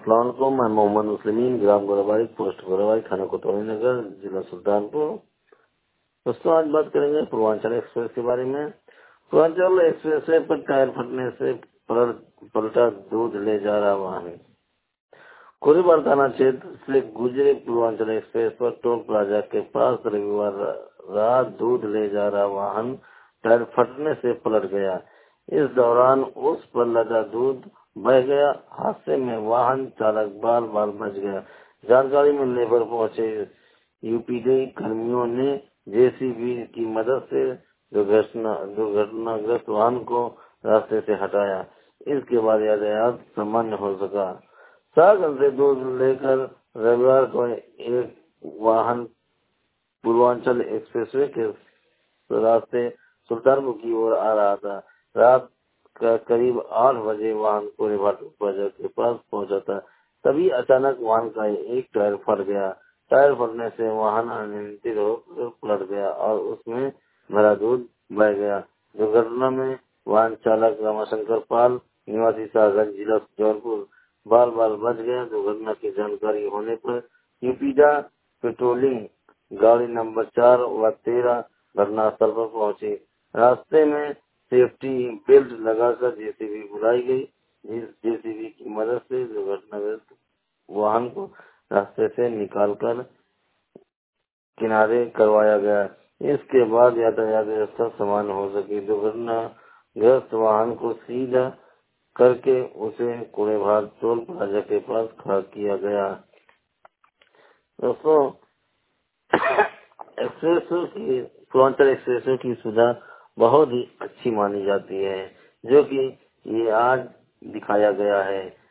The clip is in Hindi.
अस्सलाम वालेकुम। मैं मोहम्मद मुस्लिमीन, ग्राम गोराबाड़ी, पोस्ट गोराबाड़ी, थाना कोतवाली नगर, जिला सुल्तानपुर। दोस्तों, आज बात करेंगे पूर्वांचल एक्सप्रेस के बारे में। पूर्वांचल एक्सप्रेस पर टायर फटने से पलटा दूध ले जा रहा वाहन। कोरीबार थाना क्षेत्र से गुजरे पूर्वांचल एक्सप्रेस पर टोल प्लाजा के पास रविवार रात दूध ले जा रहा वाहन टायर फटने से पलट गया। इस दौरान उस पर लदा दूध बह गया। हादसे में वाहन चालक बाल बाल बच गया। जानकारी मिलने पर पहुंचे यूपीडी कर्मियों ने जेसीबी की मदद से दुर्घटनाग्रस्त वाहन को रास्ते से हटाया। इसके बाद यातायात सामान्य हो सका। 4 घंटे दूध लेकर रविवार को एक वाहन पूर्वांचल एक्सप्रेसवे के रास्ते सुल्तानपुर की ओर आ रहा था। रात का करीब 8 बजे वाहन कोरीबार बाजार के पास पहुंचा था। तभी अचानक वाहन का एक टायर फट गया। टायर फटने से वाहन अनियंत्रित होकर पलट गया और उसमें भरा दूध बह गया। दुर्घटना में वाहन चालक रामाशंकर पाल, निवासी सागंज, जिला जौनपुर, बाल बाल बच गया। दुर्घटना की जानकारी होने पर यूपीडा पेट्रोलिंग गाड़ी नंबर 4 व 13 घटनास्थल पर पहुंची। रास्ते में सेफ्टी बेल्ट लगाकर जेसीबी बुलाई गई। जिस जेसीबी की मदद से दुर्घटनाग्रस्त वाहन को रास्ते से निकालकर किनारे करवाया गया। इसके बाद यातायात व्यवस्था सामान्य हो सकी। दुर्घटनाग्रस्त वाहन को सीधा करके उसे कोरेभार टोल प्लाजा के पास खड़ा किया गया। दोस्तों, एक्सप्रेसों की पूर्वांचल एक्सप्रेसों की सुविधा बहुत ही अच्छी मानी जाती है, जो कि ये आज दिखाया गया है।